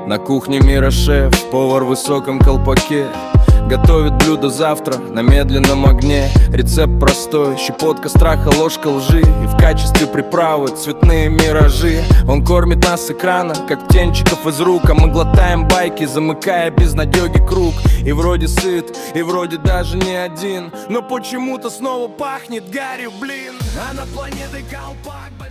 На кухне мира шеф, повар в высоком колпаке, готовит блюдо завтра на медленном огне. Рецепт простой, щепотка страха, ложка лжи, и в качестве приправы цветные миражи. Он кормит нас с экрана, как птенчиков из рук, а мы глотаем байки, замыкая безнадёги круг. И вроде сыт, и вроде даже не один, но почему-то снова пахнет гарью, блин. А над планетой колпак.